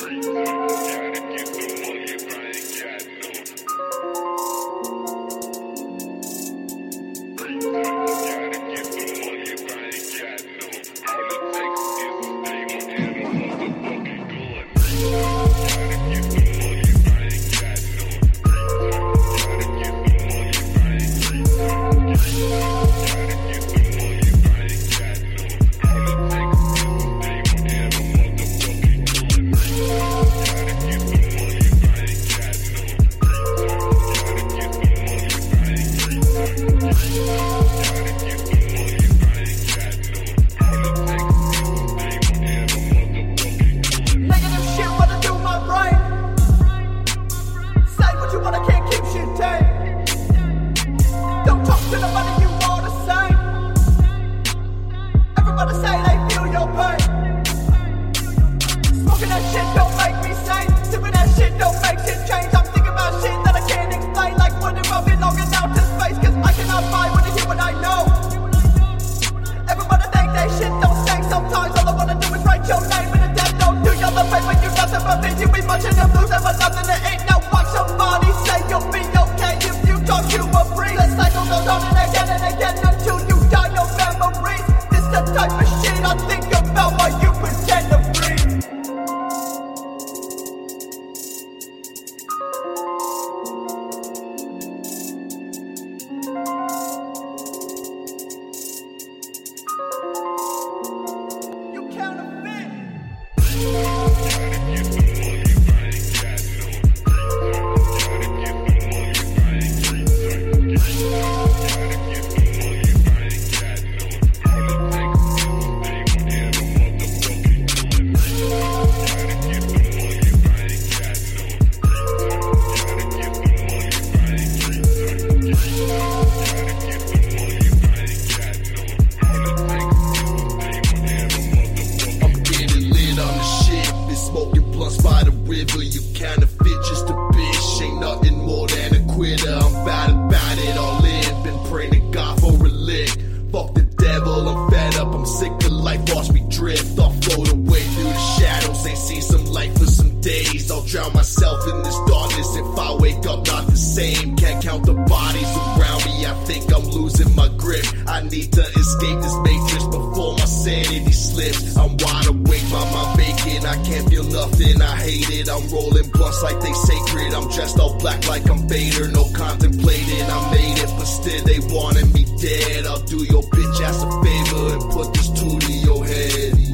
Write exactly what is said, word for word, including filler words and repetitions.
Drown myself in this darkness. If I wake up not the same, can't count the bodies around me, I think I'm losing my grip. I need to escape this matrix before my sanity slips. I'm wide awake, my mind vacant, I can't feel nothing, I hate it. I'm rolling blunts like they sacred, I'm dressed all black like I'm Vader. No contemplating, I made it, but still they wanted me dead. I'll do your bitch ass a favor and put this tool to your head.